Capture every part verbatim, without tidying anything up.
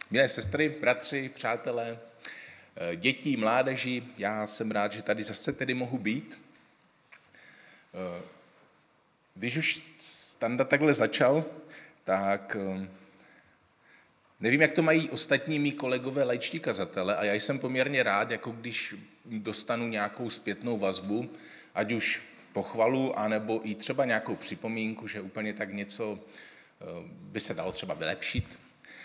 Milé sestry, bratři, přátelé, děti, mládeži, já jsem rád, že tady zase tedy mohu být. Když už Standa takhle začal, tak nevím, jak to mají ostatní mý kolegové laičtí kazatele, a já jsem poměrně rád, jako když dostanu nějakou zpětnou vazbu, ať už pochvalu, anebo i třeba nějakou připomínku, že úplně tak něco by se dalo třeba vylepšit.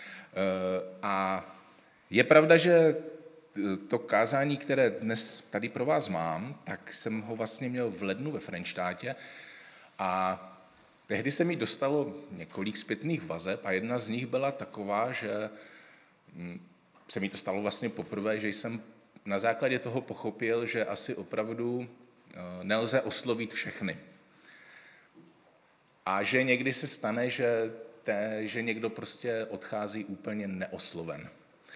A je pravda, že to kázání, které dnes tady pro vás mám, tak jsem ho vlastně měl v lednu ve Frenštátě a tehdy se mi dostalo několik zpětných vazeb a jedna z nich byla taková, že se mi to stalo vlastně poprvé, že jsem na základě toho pochopil, že asi opravdu nelze oslovit všechny. A že někdy se stane, že Te, že někdo prostě odchází úplně neosloven.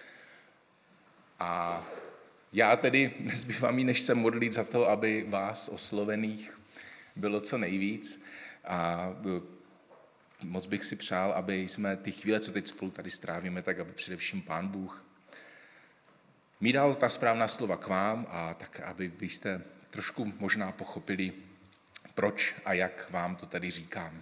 A já tedy nezbývá mi, než se modlit za to, aby vás oslovených bylo co nejvíc. A moc bych si přál, aby jsme ty chvíle, co teď spolu tady strávíme, tak aby především Pán Bůh mi dal ta správná slova k vám a tak, aby byste trošku možná pochopili, proč a jak vám to tady říkám.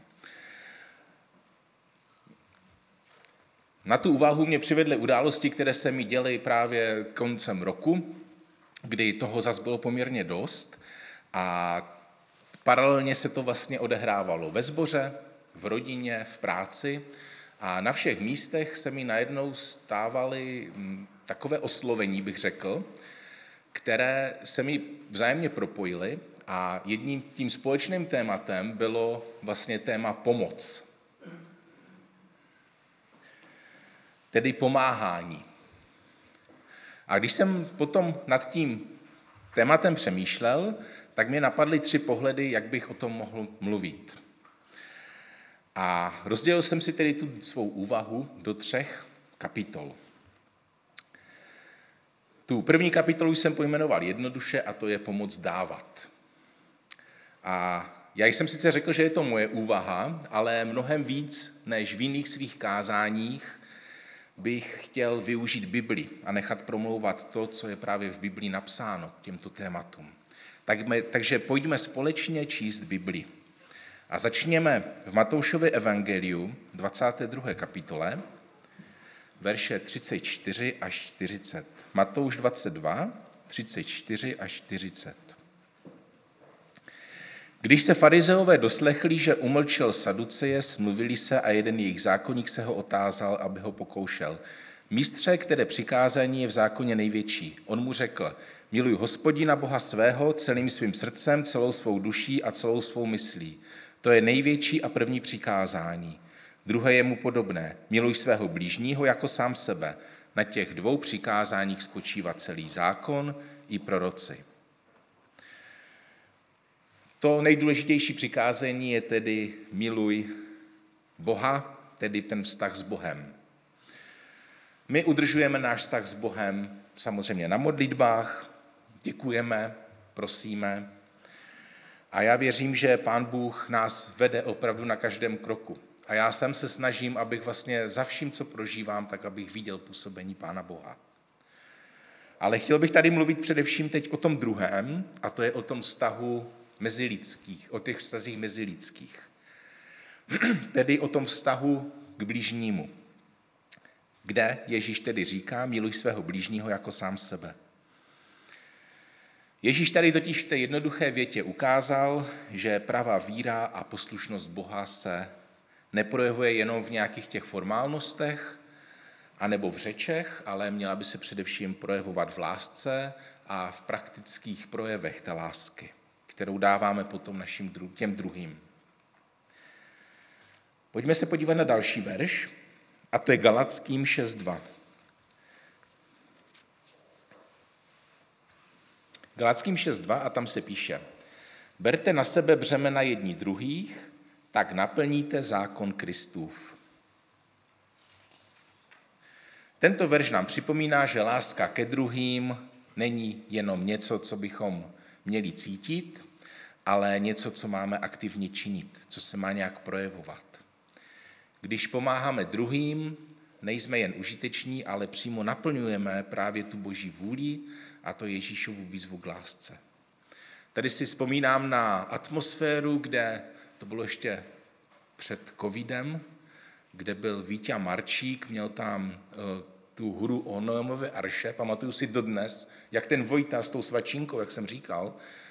Na tu úvahu mě přivedly události, které se mi děly právě koncem roku, kdy toho zas bylo poměrně dost a paralelně se to vlastně odehrávalo ve sboře, v rodině, v práci a na všech místech se mi najednou stávaly takové oslovení, bych řekl, které se mi vzájemně propojily a jedním tím společným tématem bylo vlastně téma pomoc. Tedy pomáhání. A když jsem potom nad tím tématem přemýšlel, tak mě napadly tři pohledy, jak bych o tom mohl mluvit. A rozdělil jsem si tedy tu svou úvahu do třech kapitol. Tu první kapitolu jsem pojmenoval jednoduše a to je pomoc dávat. A já jsem sice řekl, že je to moje úvaha, ale mnohem víc než v jiných svých kázáních bych chtěl využít Bibli a nechat promlouvat to, co je právě v Biblii napsáno k těmto tématům. Tak my, takže pojďme společně číst Bibli. A začněme v Matoušově evangeliu, dvacáté druhé kapitole, verše třicet čtyři až čtyřicet. Matouš dvacet dva, třicet čtyři až čtyřicet. Když se farizeové doslechli, že umlčel Saduceje, smluvili se a jeden jejich zákonník se ho otázal, aby ho pokoušel. Mistře, které přikázání je v zákoně největší. On mu řekl, miluj Hospodina Boha svého celým svým srdcem, celou svou duší a celou svou myslí. To je největší a první přikázání. Druhé je mu podobné. Miluj svého blížního jako sám sebe. Na těch dvou přikázáních spočívá celý zákon i proroci. To nejdůležitější přikázání je tedy miluj Boha, tedy ten vztah s Bohem. My udržujeme náš vztah s Bohem samozřejmě na modlitbách, děkujeme, prosíme a já věřím, že Pán Bůh nás vede opravdu na každém kroku. A já sám se snažím, abych vlastně za vším, co prožívám, tak abych viděl působení Pána Boha. Ale chtěl bych tady mluvit především teď o tom druhém, a to je o tom vztahu mezilidských, o těch vztazích mezilidských. Tedy o tom vztahu k blížnímu, kde Ježíš tedy říká, miluj svého blížního jako sám sebe. Ježíš tady totiž v té jednoduché větě ukázal, že pravá víra a poslušnost Boha se neprojevuje jenom v nějakých těch formálnostech anebo v řečech, ale měla by se především projevovat v lásce a v praktických projevech té lásky, kterou dáváme potom našim dru- těm druhým. Pojďme se podívat na další verš, a to je Galatským šest dva. Galatským šest dva a tam se píše, berte na sebe břemena jedni druhých, tak naplníte zákon Kristův. Tento verš nám připomíná, že láska ke druhým není jenom něco, co bychom měli cítit, ale něco, co máme aktivně činit, co se má nějak projevovat. Když pomáháme druhým, nejsme jen užiteční, ale přímo naplňujeme právě tu boží vůli a to Ježíšovu výzvu k lásce. Tady si vzpomínám na atmosféru, kde to bylo ještě před covidem, kde byl Víťa Marčík, měl tam tu hru o Noémové arše, pamatuju si dodnes, jak ten Vojta s tou svačinkou, jak jsem říkal,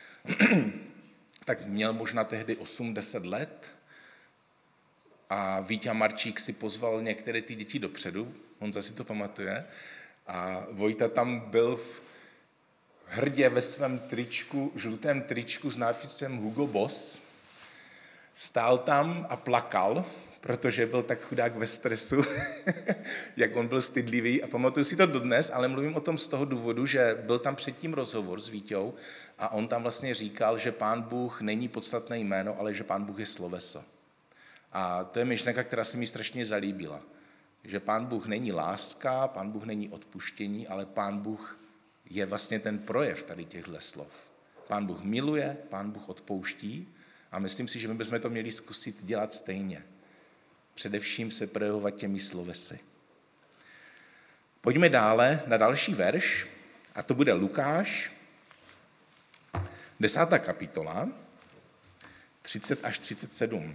tak měl možná tehdy osm deset let a Víťa Marčík si pozval některé ty děti dopředu, on si to pamatuje, a Vojta tam byl v hrdě ve svém tričku, žlutém tričku s nápisem Hugo Boss, stál tam a plakal, protože byl tak chudák ve stresu, jak on byl stydlivý a pamatuju si to dodnes, ale mluvím o tom z toho důvodu, že byl tam předtím rozhovor s Víťou a on tam vlastně říkal, že Pán Bůh není podstatné jméno, ale že Pán Bůh je sloveso. A to je myšlenka, která se mi strašně zalíbila, že Pán Bůh není láska, Pán Bůh není odpuštění, ale Pán Bůh je vlastně ten projev tady těchto slov. Pán Bůh miluje, Pán Bůh odpouští a myslím si, že my bychom to měli zkusit dělat stejně. Především se projevovat těmi slovesy. Pojďme dále na další verš, a to bude Lukáš, desátá kapitola, třicet až třicet sedm.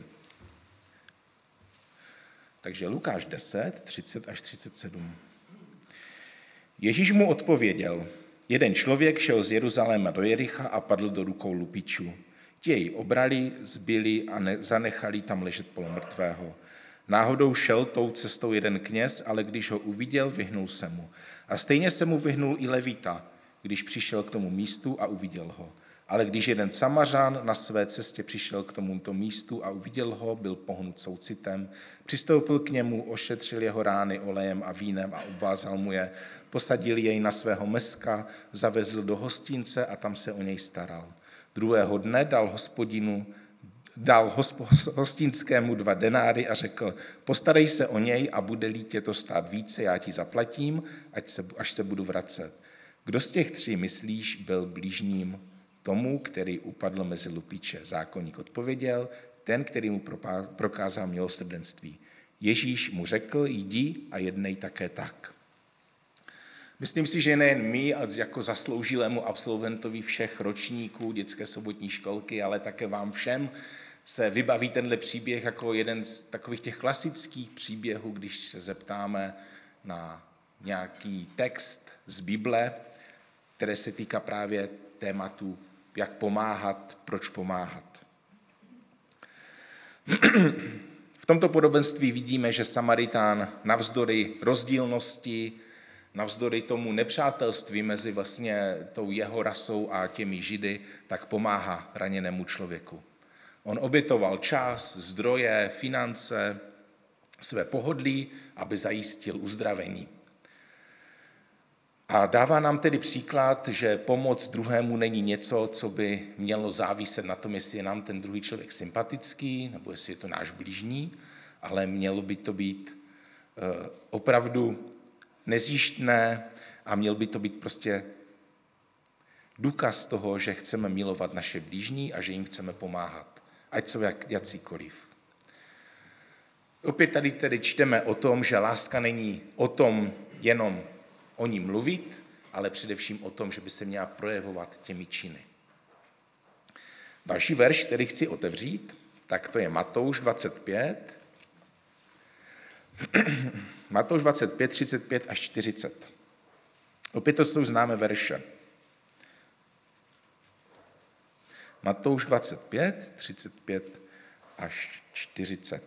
Takže Lukáš deset, třicet až třicet sedm. Ježíš mu odpověděl, jeden člověk šel z Jeruzaléma do Jericha a padl do rukou lupičů. Ti jej obrali, zbili a ne, zanechali tam ležet polomrtvého. Náhodou šel tou cestou jeden kněz, ale když ho uviděl, vyhnul se mu. A stejně se mu vyhnul i Levita, když přišel k tomu místu a uviděl ho. Ale když jeden Samařan na své cestě přišel k tomuto místu a uviděl ho, byl pohnut soucitem, přistoupil k němu, ošetřil jeho rány olejem a vínem a obvázal mu je, posadil jej na svého meska, zavezl do hostince a tam se o něj staral. Druhého dne dal hospodinu dal hostinskému dva denáry a řekl, postarej se o něj a bude-li tě to stát více, já ti zaplatím, ať se, až se budu vracet. Kdo z těch tří myslíš, byl blížním tomu, který upadl mezi lupiče? Zákonník odpověděl, ten, který mu prokázal milosrdenství. Ježíš mu řekl, jdi a jednej také tak. Myslím si, že nejen my, jako zasloužilému absolventovi všech ročníků dětské sobotní školky, ale také vám všem se vybaví tenhle příběh jako jeden z takových těch klasických příběhů, když se zeptáme na nějaký text z Bible, které se týká právě tématu, jak pomáhat, proč pomáhat. V tomto podobenství vidíme, že Samaritán navzdory rozdílnosti, navzdory tomu nepřátelství mezi vlastně tou jeho rasou a těmi Židy, tak pomáhá raněnému člověku. On obětoval čas, zdroje, finance, své pohodlí, aby zajistil uzdravení. A dává nám tedy příklad, že pomoc druhému není něco, co by mělo záviset na tom, jestli je nám ten druhý člověk sympatický, nebo jestli je to náš blížní, ale mělo by to být opravdu nezjištné a měl by to být prostě důkaz toho, že chceme milovat naše blížní a že jim chceme pomáhat, ať jsou jak, jacíkoliv. Opět tady tedy čteme o tom, že láska není o tom jenom o ní mluvit, ale především o tom, že by se měla projevovat těmi činy. Další verš, který chci otevřít, tak to je Matouš dvacet pět, Matouš dvacet pět, třicet pět až čtyřicet. Opět to jsou známé verše. Matouš dvacet pět, třicet pět až čtyřicet.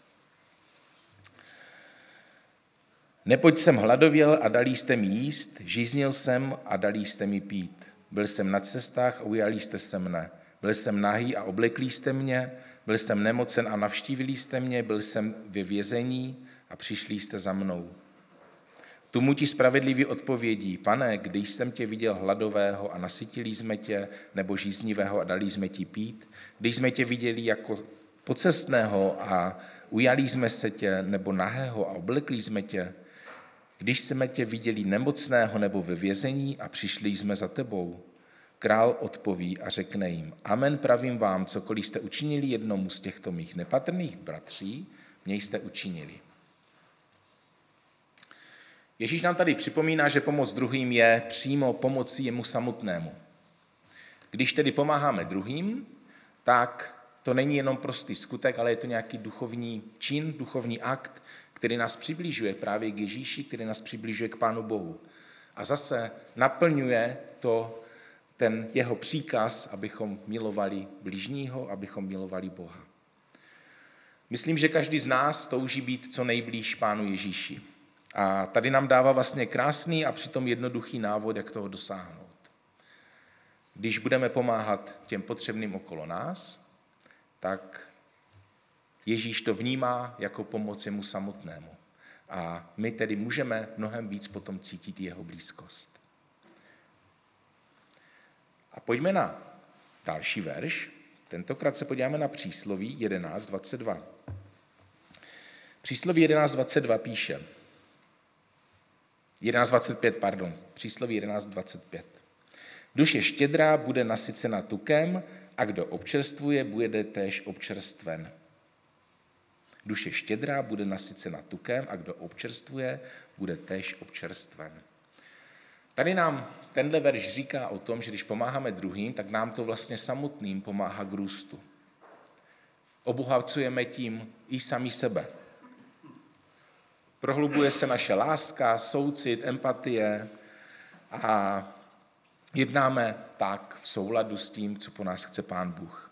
Neboť jsem hladověl a dali jste mi jíst, žíznil jsem a dali jste mi pít. Byl jsem na cestách a ujali jste se mne. Byl jsem nahý a oblekli jste mě, byl jsem nemocen a navštívili jste mě, byl jsem ve vězení a přišli jste za mnou. Tomu ti spravedliví odpovědí, pane, když jsem tě viděl hladového a nasytili jsme tě, nebo žíznivého a dali jsme ti pít, když jsme tě viděli jako pocestného a ujali jsme se tě, nebo nahého a oblekli jsme tě, když jsme tě viděli nemocného nebo ve vězení a přišli jsme za tebou. Král odpoví a řekne jim, amen, pravím vám, cokoliv jste učinili jednomu z těchto mých nepatrných bratří, mě jste učinili. Ježíš nám tady připomíná, že pomoc druhým je přímo pomocí jemu samotnému. Když tedy pomáháme druhým, tak to není jenom prostý skutek, ale je to nějaký duchovní čin, duchovní akt, který nás přibližuje právě k Ježíši, který nás přibližuje k Pánu Bohu. A zase naplňuje to ten jeho příkaz, abychom milovali bližního, abychom milovali Boha. Myslím, že každý z nás touží být co nejblíž Pánu Ježíši. A tady nám dává vlastně krásný a přitom jednoduchý návod, jak toho dosáhnout. Když budeme pomáhat těm potřebným okolo nás, tak Ježíš to vnímá jako pomoc jemu samotnému. A my tedy můžeme mnohem víc potom cítit jeho blízkost. A pojďme na další verš. Tentokrát se podíváme na přísloví jedenáct dvacet dva. Přísloví jedenáct dvacet dva píše, jedenáct dvacet pět, pardon, přísloví jedenáct dvacet pět. Duše štědrá bude nasycena tukem a kdo občerstvuje, bude též občerstven. Duše štědrá bude nasycena tukem a kdo občerstvuje, bude též občerstven. Tady nám tenhle verš říká o tom, že když pomáháme druhým, tak nám to vlastně samotným pomáhá k růstu. Obohacujeme tím i sami sebe. Prohlubuje se naše láska, soucit, empatie a jednáme tak v souladu s tím, co po nás chce Pán Bůh.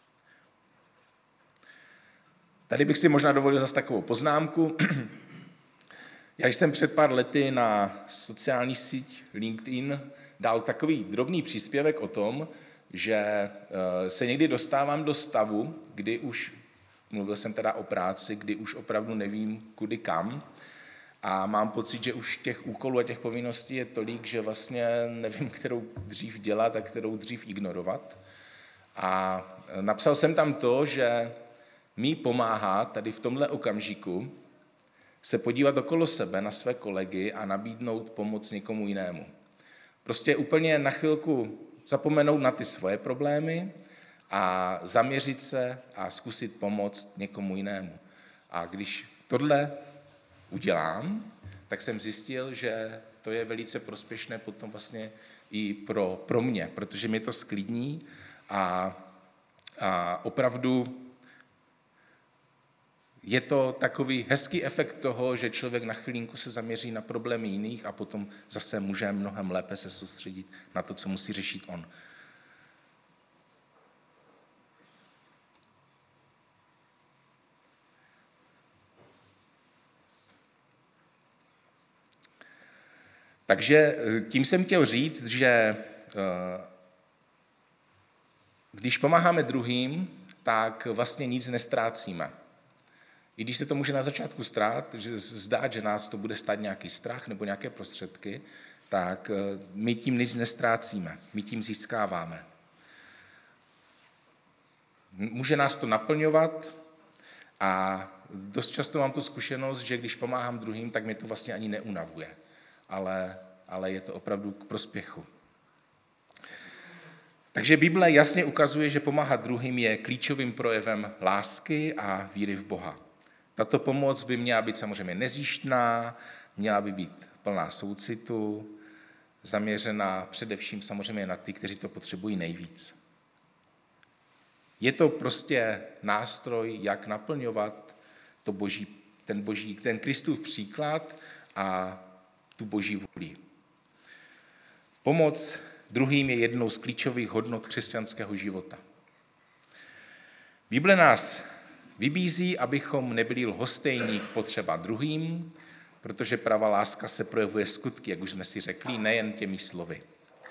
Tady bych si možná dovolil zase takovou poznámku. Já jsem před pár lety na sociální síť LinkedIn dal takový drobný příspěvek o tom, že se někdy dostávám do stavu, kdy už, mluvil jsem teda o práci, kdy už opravdu nevím kudy kam a mám pocit, že už těch úkolů a těch povinností je tolik, že vlastně nevím, kterou dřív dělat a kterou dřív ignorovat. A napsal jsem tam to, že mi pomáhá tady v tomhle okamžiku se podívat okolo sebe na své kolegy a nabídnout pomoc někomu jinému. Prostě úplně na chvilku zapomenout na ty svoje problémy a zaměřit se a zkusit pomoct někomu jinému. A když tohle udělám, tak jsem zjistil, že to je velice prospěšné potom vlastně i pro, pro mě, protože mě to sklidní a, a opravdu je to takový hezký efekt toho, že člověk na chvilinku se zaměří na problémy jiných a potom zase může mnohem lépe se soustředit na to, co musí řešit on. Takže tím jsem chtěl říct, že když pomáháme druhým, tak vlastně nic nestrácíme. I když se to může na začátku strát, že zdát, že nás to bude stát nějaký strach nebo nějaké prostředky, tak my tím nic nestrácíme, my tím získáváme. Může nás to naplňovat a dost často mám tu zkušenost, že když pomáhám druhým, tak mě to vlastně ani neunavuje, ale, ale je to opravdu k prospěchu. Takže Bible jasně ukazuje, že pomáhat druhým je klíčovým projevem lásky a víry v Boha. Tato pomoc by měla být samozřejmě nezištná, měla by být plná soucitu, zaměřená především samozřejmě na ty, kteří to potřebují nejvíc. Je to prostě nástroj, jak naplňovat to boží, ten, boží, ten Kristův příklad a tu boží vůli. Pomoc druhým je jednou z klíčových hodnot křesťanského života. Bible nás vybízí, abychom nebyli lhostejní k potřeba druhým, protože pravá láska se projevuje skutky, jak už jsme si řekli, nejen těmi slovy.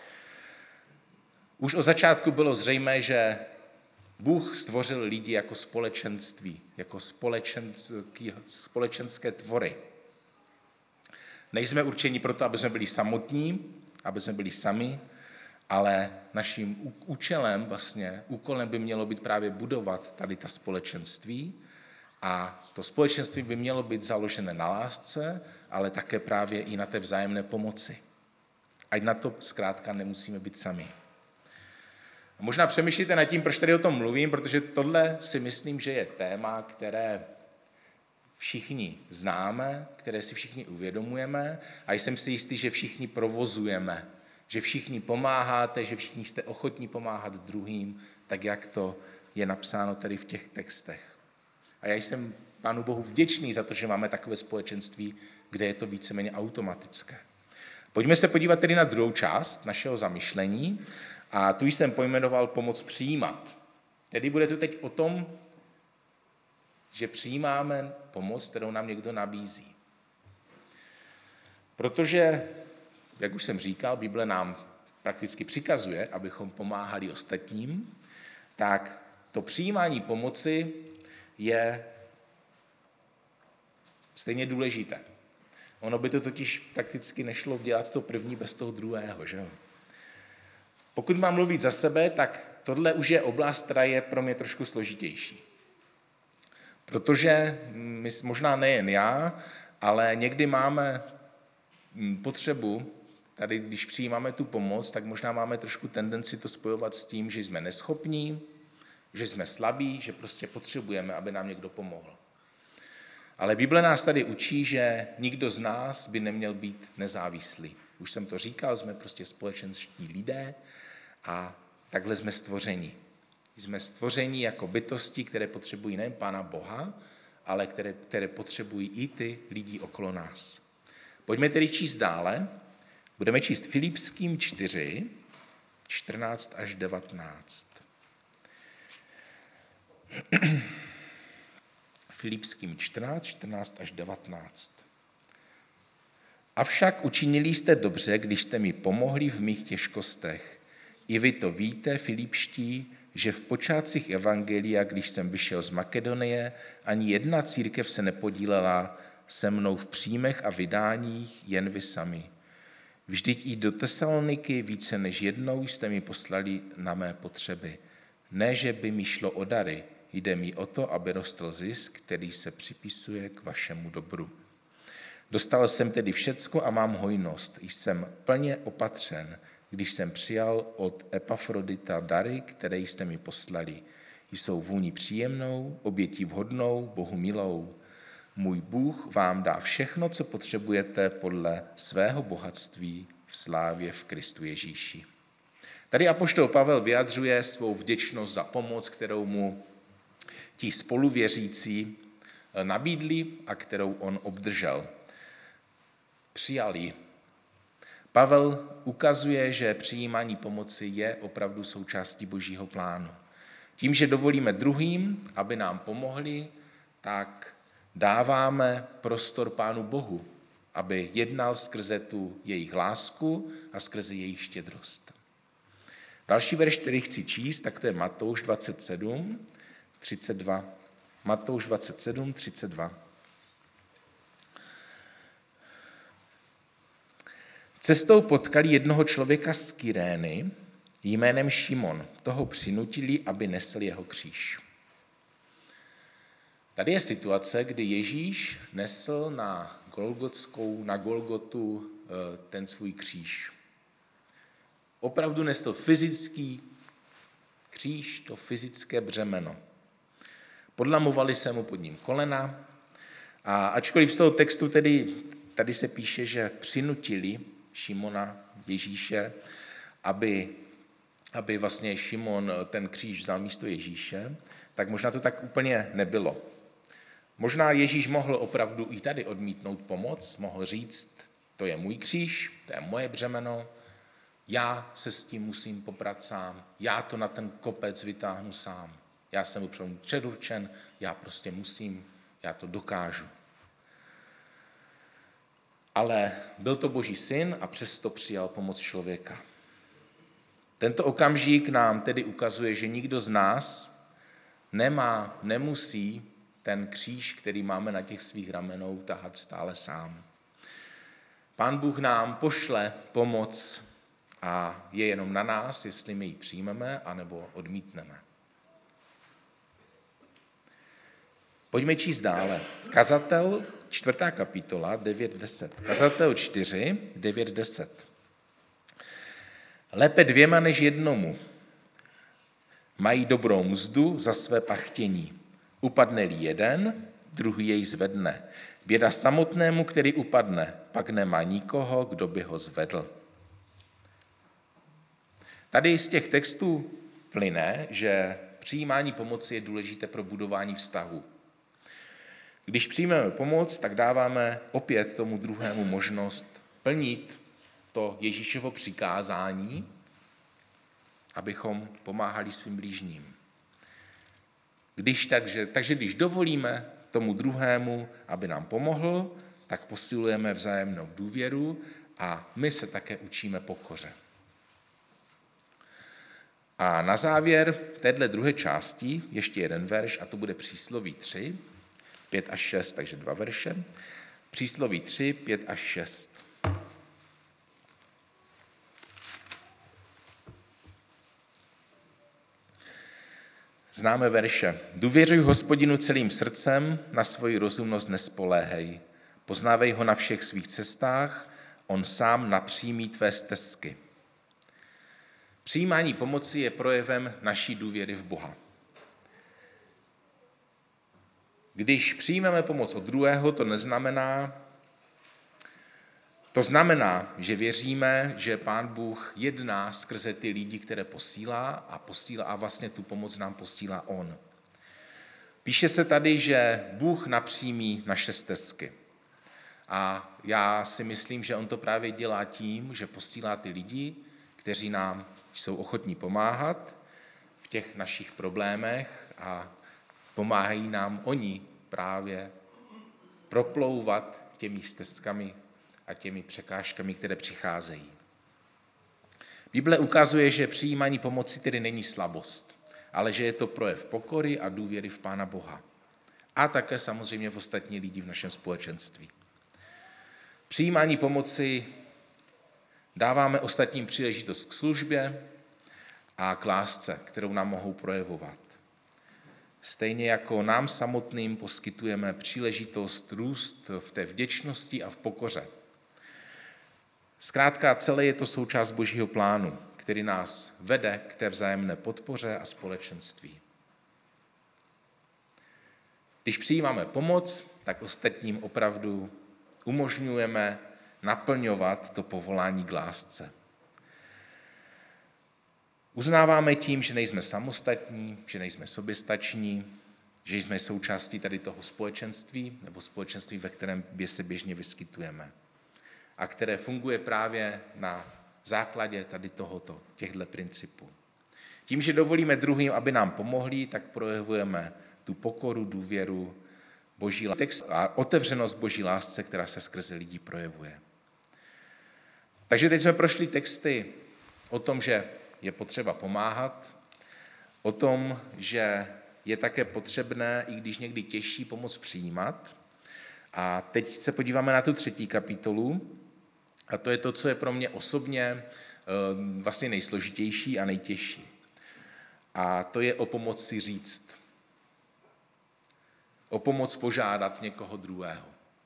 Už od začátku bylo zřejmé, že Bůh stvořil lidi jako společenství, jako společenský, společenské tvory. Nejsme určeni proto, aby jsme byli samotní, aby jsme byli sami, ale naším účelem, vlastně, úkolem by mělo být právě budovat tady ta společenství a to společenství by mělo být založené na lásce, ale také právě i na té vzájemné pomoci. Ať na to zkrátka nemusíme být sami. A možná přemýšlíte nad tím, proč tady o tom mluvím, protože tohle si myslím, že je téma, které všichni známe, které si všichni uvědomujeme a jsem si jistý, že všichni provozujeme, že všichni pomáháte, že všichni jste ochotní pomáhat druhým, tak jak to je napsáno tady v těch textech. A já jsem Pánu Bohu vděčný za to, že máme takové společenství, kde je to víceméně automatické. Pojďme se podívat tedy na druhou část našeho zamyšlení a tu jsem pojmenoval pomoc přijímat. Tedy bude to teď o tom, že přijímáme pomoc, kterou nám někdo nabízí. Protože, jak už jsem říkal, Bible nám prakticky přikazuje, abychom pomáhali ostatním, tak to přijímání pomoci je stejně důležité. Ono by to totiž prakticky nešlo dělat to první bez toho druhého, že jo? Pokud mám mluvit za sebe, tak tohle už je oblast, která je pro mě trošku složitější. Protože my, možná nejen já, ale někdy máme potřebu, tady když přijímáme tu pomoc, tak možná máme trošku tendenci to spojovat s tím, že jsme neschopní, že jsme slabí, že prostě potřebujeme, aby nám někdo pomohl. Ale Bible nás tady učí, že nikdo z nás by neměl být nezávislý. Už jsem to říkal, jsme prostě společenští lidé a takhle jsme stvoření. Jsme stvoření jako bytosti, které potřebují nejen Pána Boha, ale které, které potřebují i ty lidi okolo nás. Pojďme tedy číst dále. Budeme číst Filipským čtyři, čtrnáct až devatenáct. Filipským čtrnáct, čtrnáct až devatenáct. Avšak učinili jste dobře, když jste mi pomohli v mých těžkostech. I vy to víte, Filipští, že v počátcích evangelia, když jsem vyšel z Makedonie, ani jedna církev se nepodílela se mnou v příjmech a vydáních, jen vy sami. Vždyť i do Tesaloniky více než jednou jste mi poslali na mé potřeby. Ne, že by mi šlo o dary, jde mi o to, aby rostl zisk, který se připisuje k vašemu dobru. Dostal jsem tedy všecko a mám hojnost. Jsem plně opatřen, když jsem přijal od Epafrodita dary, které jste mi poslali. Jsou vůni příjemnou, obětí vhodnou, Bohu milou. Můj Bůh vám dá všechno, co potřebujete podle svého bohatství v slávě v Kristu Ježíši. Tady apoštol Pavel vyjadřuje svou vděčnost za pomoc, kterou mu ti spoluvěřící nabídli a kterou on obdržel. Přijal ji. Pavel ukazuje, že přijímání pomoci je opravdu součástí Božího plánu. Tím, že dovolíme druhým, aby nám pomohli, tak dáváme prostor Pánu Bohu, aby jednal skrze tu jejich lásku a skrze jejich štědrost. Další verš, který chci číst, tak to je Matouš dvacet sedm, třicet dva. Matouš dvacet sedm, třicet dva. Cestou potkali jednoho člověka z Kyrény jménem Šimon. Toho přinutili, aby nesl jeho kříž. Tady je situace, kdy Ježíš nesl na Golgotskou, na Golgotu ten svůj kříž. Opravdu nesl fyzický kříž, to fyzické břemeno. Podlamovali se mu pod ním kolena a ačkoliv z toho textu tedy, tady se píše, že přinutili Šimona, Ježíše, aby, aby vlastně Šimon ten kříž vzal místo Ježíše, tak možná to tak úplně nebylo. Možná Ježíš mohl opravdu i tady odmítnout pomoc, mohl říct, to je můj kříž, to je moje břemeno, já se s tím musím poprat sám, já to na ten kopec vytáhnu sám, já jsem upředu předurčen, já prostě musím, já to dokážu. Ale byl to Boží syn a přesto přijal pomoc člověka. Tento okamžik nám tedy ukazuje, že nikdo z nás nemá, nemusí ten kříž, který máme na těch svých ramenou, tahat stále sám. Pán Bůh nám pošle pomoc a je jenom na nás, jestli my ji přijmeme, anebo odmítneme. Pojďme číst dále. Kazatel, čtvrtá kapitola, devět deset. Kazatel čtyři, devět deset. Lépe dvěma než jednomu. Mají dobrou mzdu za své pachtění. Upadne-li jeden, druhý jej zvedne. Běda samotnému, který upadne, pak nemá nikoho, kdo by ho zvedl. Tady z těch textů plyne, že přijímání pomoci je důležité pro budování vztahu. Když přijmeme pomoc, tak dáváme opět tomu druhému možnost plnit to Ježíšovo přikázání, abychom pomáhali svým blížním. Když takže, takže když dovolíme tomu druhému, aby nám pomohl, tak posilujeme vzájemnou důvěru a my se také učíme pokoře. A na závěr téhle druhé části ještě jeden verš, a to bude Přísloví tři, pět až šest, takže dva verše. Přísloví tři, pět až šest. Známe verše. Důvěřuj Hospodinu celým srdcem, na svoji rozumnost nespoléhej. Poznávej ho na všech svých cestách, on sám napřímí tvé stezky. Přijímání pomoci je projevem naší důvěry v Boha. Když přijmeme pomoc od druhého, to neznamená, to znamená, že věříme, že Pán Bůh jedná skrze ty lidi, které posílá a posílá a vlastně tu pomoc nám posílá on. Píše se tady, že Bůh napřímí naše stezky. A já si myslím, že on to právě dělá tím, že posílá ty lidi, kteří nám jsou ochotní pomáhat v těch našich problémech a pomáhají nám oni právě proplouvat těmi stezkami a těmi překážkami, které přicházejí. Bible ukazuje, že přijímání pomoci tedy není slabost, ale že je to projev pokory a důvěry v Pána Boha. A také samozřejmě v ostatní lidi v našem společenství. Přijímání pomoci dáváme ostatním příležitost k službě a k lásce, kterou nám mohou projevovat. Stejně jako nám samotným poskytujeme příležitost růst v té vděčnosti a v pokoře. Zkrátka celé je to součást Božího plánu, který nás vede k té vzájemné podpoře a společenství. Když přijímáme pomoc, tak ostatním opravdu umožňujeme naplňovat to povolání k lásce. Uznáváme tím, že nejsme samostatní, že nejsme soběstační, že jsme součástí tady toho společenství nebo společenství, ve kterém se běžně vyskytujeme a které funguje právě na základě tady tohoto, těchto principů. Tím, že dovolíme druhým, aby nám pomohli, tak projevujeme tu pokoru, důvěru, Boží lásce a otevřenost Boží lásce, která se skrze lidí projevuje. Takže teď jsme prošli texty o tom, že je potřeba pomáhat, o tom, že je také potřebné, i když někdy těžší, pomoc přijímat. A teď se podíváme na tu třetí kapitolu, a to je to, co je pro mě osobně vlastně nejsložitější a nejtěžší. A to je o pomoci říct. O pomoc požádat někoho druhého.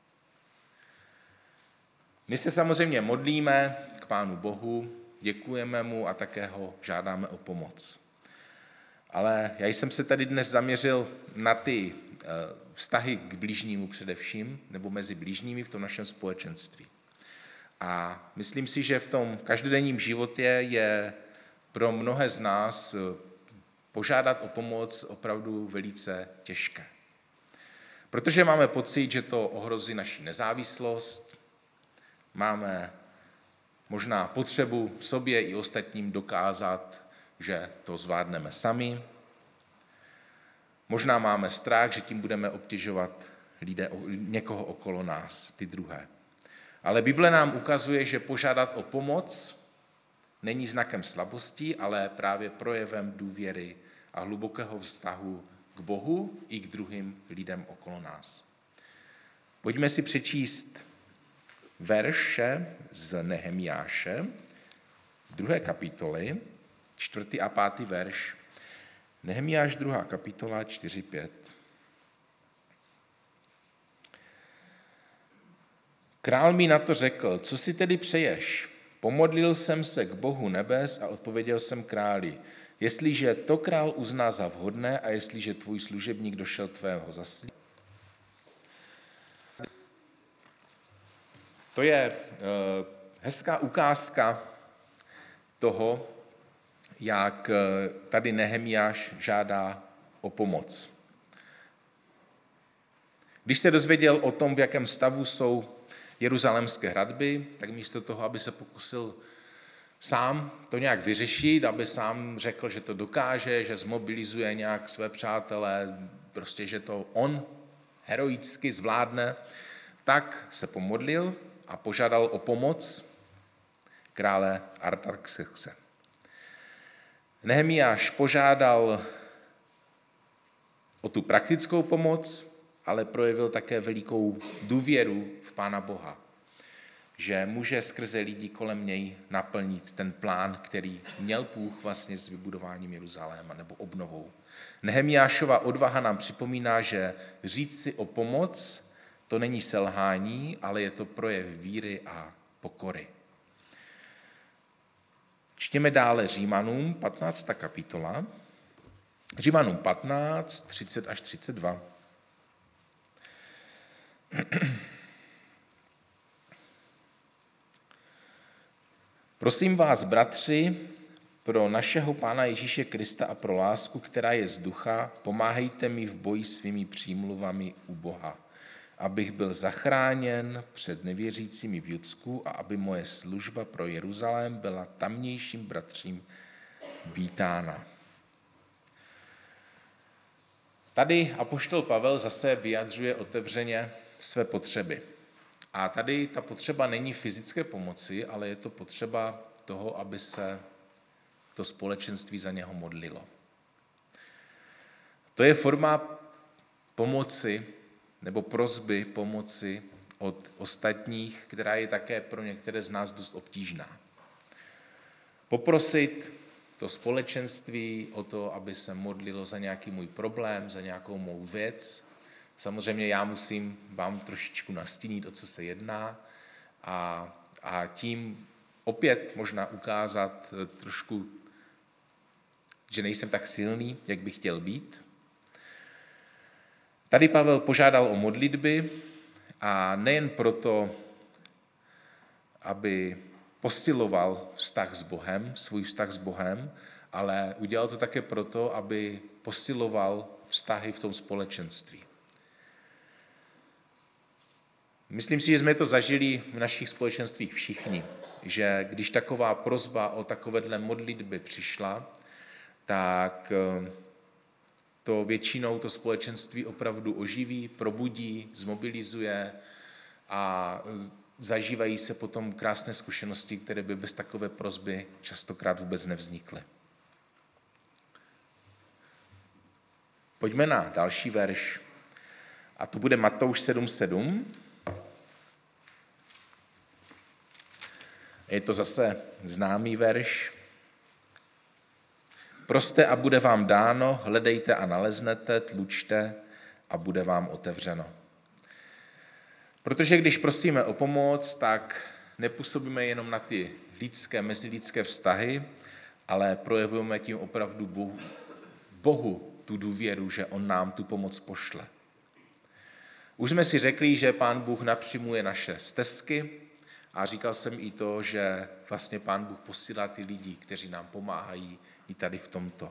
My se samozřejmě modlíme k Pánu Bohu, děkujeme mu a také ho žádáme o pomoc. Ale já jsem se tady dnes zaměřil na ty vztahy k blížnímu především, nebo mezi blížními v tom našem společenství. A myslím si, že v tom každodenním životě je pro mnohé z nás požádat o pomoc opravdu velice těžké. Protože máme pocit, že to ohrozí naši nezávislost, máme možná potřebu sobě i ostatním dokázat, že to zvládneme sami. Možná máme strach, že tím budeme obtěžovat lidé, někoho okolo nás, ty druhé. Ale Bible nám ukazuje, že požádat o pomoc není znakem slabosti, ale právě projevem důvěry a hlubokého vztahu k Bohu i k druhým lidem okolo nás. Pojďme si přečíst verše z Nehemiáše, druhé kapitoly, čtvrtý a pátý verš. Nehemiáš, druhá kapitola, čtyři pět. Král mi na to řekl, co si tedy přeješ? Pomodlil jsem se k Bohu nebes a odpověděl jsem králi, jestliže to král uzná za vhodné a jestliže tvůj služebník došel tvého zaslíbení, To je hezká ukázka toho, jak tady Nehemiáš žádá o pomoc. Když se dozvěděl o tom, v jakém stavu jsou jeruzalémské hradby, tak místo toho, aby se pokusil sám to nějak vyřešit, aby sám řekl, že to dokáže, že zmobilizuje nějak své přátele, prostě, že to on heroicky zvládne, tak se pomodlil a požádal o pomoc krále Artaxerxe. Nehemiáš požádal o tu praktickou pomoc, ale projevil také velikou důvěru v Pána Boha, že může skrze lidi kolem něj naplnit ten plán, který měl Bůh vlastně s vybudováním Jeruzaléma nebo obnovou. Nehemiášova odvaha nám připomíná, že říct si o pomoc, to není selhání, ale je to projev víry a pokory. Čtěme dále Římanům, patnáctá kapitola. Římanům patnáct, třicet až třicet dva. Prosím vás, bratři, pro našeho Pána Ježíše Krista a pro lásku, která je z ducha, pomáhejte mi v boji svými přímluvami u Boha, abych byl zachráněn před nevěřícími v Judsku a aby moje služba pro Jeruzalém byla tamnějším bratřím vítána. Tady apoštol Pavel zase vyjadřuje otevřeně své potřeby. A tady ta potřeba není fyzické pomoci, ale je to potřeba toho, aby se to společenství za něho modlilo. To je forma pomoci nebo prosby pomoci od ostatních, která je také pro některé z nás dost obtížná. Poprosit to společenství o to, aby se modlilo za nějaký můj problém, za nějakou mou věc. Samozřejmě já musím vám trošičku nastínit, o co se jedná a, a tím opět možná ukázat trošku, že nejsem tak silný, jak bych chtěl být. Tady Pavel požádal o modlitby a nejen proto, aby posiloval vztah s Bohem, svůj vztah s Bohem, ale udělal to také proto, aby posiloval vztahy v tom společenství. Myslím si, že jsme to zažili v našich společenstvích všichni, že když taková prosba o takovéhle modlitby přišla, tak to většinou to společenství opravdu oživí, probudí, zmobilizuje a zažívají se potom krásné zkušenosti, které by bez takové prosby častokrát vůbec nevznikly. Pojďme na další verš. A to bude Matouš sedm sedm. Je to zase známý verš. Proste a bude vám dáno, hledejte a naleznete, tlučte a bude vám otevřeno. Protože když prosíme o pomoc, tak nepůsobíme jenom na ty lidské, mezilidské vztahy, ale projevujeme tím opravdu Bohu, Bohu tu důvěru, že on nám tu pomoc pošle. Už jsme si řekli, že Pán Bůh napřimuje naše stezky a říkal jsem i to, že vlastně Pán Bůh posílá ty lidi, kteří nám pomáhají i tady v tomto.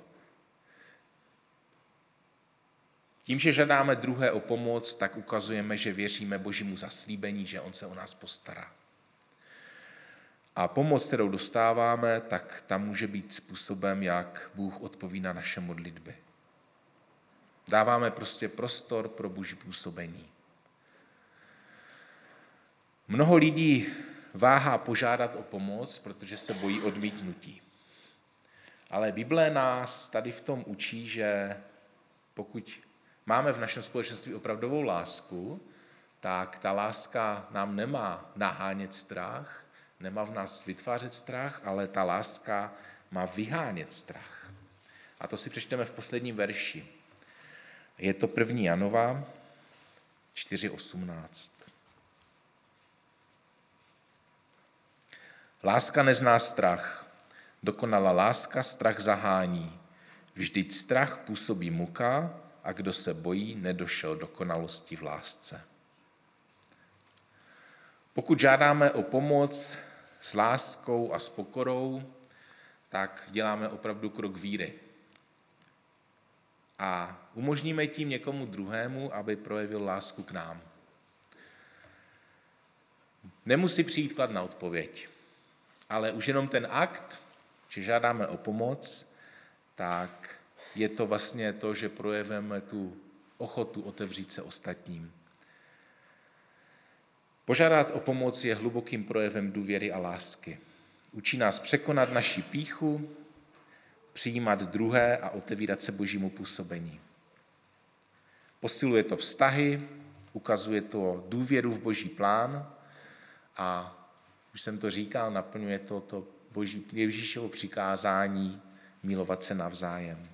Tím, že žádáme druhé o pomoc, tak ukazujeme, že věříme Božímu zaslíbení, že on se o nás postará. A pomoc, kterou dostáváme, tak tam může být způsobem, jak Bůh odpoví na naše modlitby. Dáváme prostě prostor pro Boží působení. Mnoho lidí váhá požádat o pomoc, protože se bojí odmítnutí. Ale Bible nás tady v tom učí, že pokud máme v našem společenství opravdovou lásku, tak ta láska nám nemá nahánět strach, nemá v nás vytvářet strach, ale ta láska má vyhánět strach. A to si přečteme v posledním verši. Je to první Janova čtyři osmnáct. Láska nezná strach, dokonalá láska strach zahání. Vždyť strach působí muka a kdo se bojí, nedošel dokonalosti v lásce. Pokud žádáme o pomoc s láskou a s pokorou, tak děláme opravdu krok víry. A umožníme tím někomu druhému, aby projevil lásku k nám. Nemusí přijít kladná odpověď, ale už jenom ten akt, že žádáme o pomoc, tak je to vlastně to, že projevíme tu ochotu otevřít se ostatním. Požádat o pomoc je hlubokým projevem důvěry a lásky. Učí nás překonat naši pýchu, přijímat druhé a otevírat se Božímu působení. Posiluje to vztahy, ukazuje to důvěru v Boží plán a, už jsem to říkal, naplňuje to, to Boží, Ježíšovo přikázání milovat se navzájem.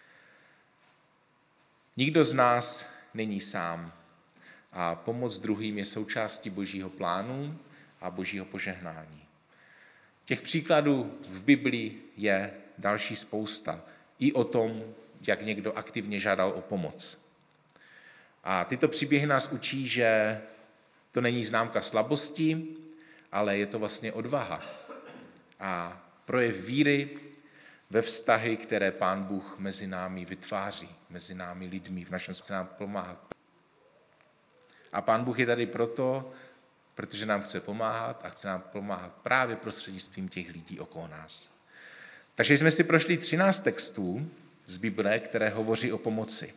Nikdo z nás není sám a pomoc druhým je součástí Božího plánu a Božího požehnání. Těch příkladů v Biblii je další spousta. I o tom, jak někdo aktivně žádal o pomoc. A tyto příběhy nás učí, že to není známka slabosti, ale je to vlastně odvaha. A projev víry ve vztahy, které Pán Bůh mezi námi vytváří, mezi námi lidmi, v našem chce nám pomáhat. A Pán Bůh je tady proto, protože nám chce pomáhat a chce nám pomáhat právě prostřednictvím těch lidí okolo nás. Takže jsme si prošli třináct textů z Bible, které hovoří o pomoci.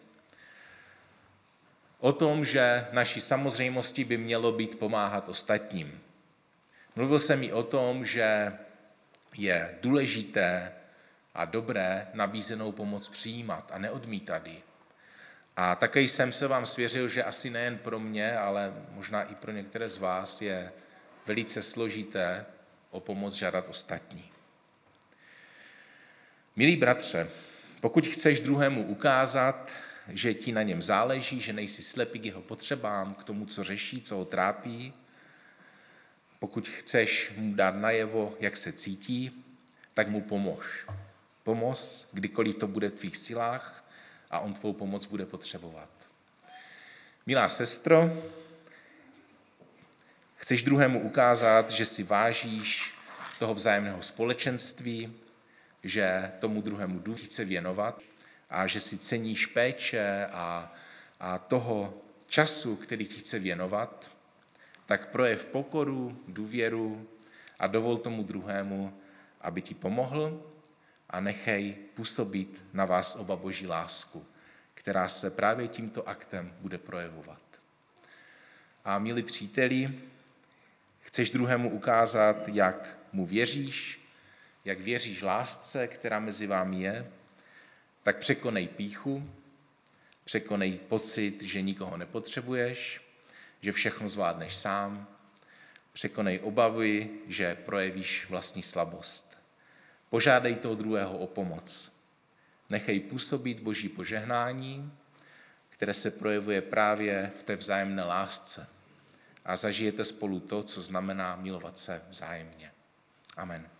O tom, že naší samozřejmostí by mělo být pomáhat ostatním. Mluvil jsem i o tom, že je důležité a dobré nabízenou pomoc přijímat a neodmítat ji. A také jsem se vám svěřil, že asi nejen pro mě, ale možná i pro některé z vás je velice složité o pomoc žádat ostatní. Milí bratře, pokud chceš druhému ukázat, že ti na něm záleží, že nejsi slepý k jeho potřebám, k tomu, co řeší, co ho trápí, pokud chceš mu dát najevo, jak se cítí, tak mu pomož. Pomoz, kdykoliv to bude v tvých silách a on tvou pomoc bude potřebovat. Milá sestro, chceš druhému ukázat, že si vážíš toho vzájemného společenství, že tomu druhému důvěř chce věnovat a že si ceníš péče a, a toho času, který ti chce věnovat, tak projev pokoru, důvěru a dovol tomu druhému, aby ti pomohl a nechej působit na vás oba Boží lásku, která se právě tímto aktem bude projevovat. A milí příteli, chceš druhému ukázat, jak mu věříš, jak věříš lásce, která mezi vámi je, tak překonej pýchu, překonej pocit, že nikoho nepotřebuješ, že všechno zvládneš sám, překonej obavy, že projevíš vlastní slabost. Požádej toho druhého o pomoc. Nechej působit Boží požehnání, které se projevuje právě v té vzájemné lásce. A zažijete spolu to, co znamená milovat se vzájemně. Amen.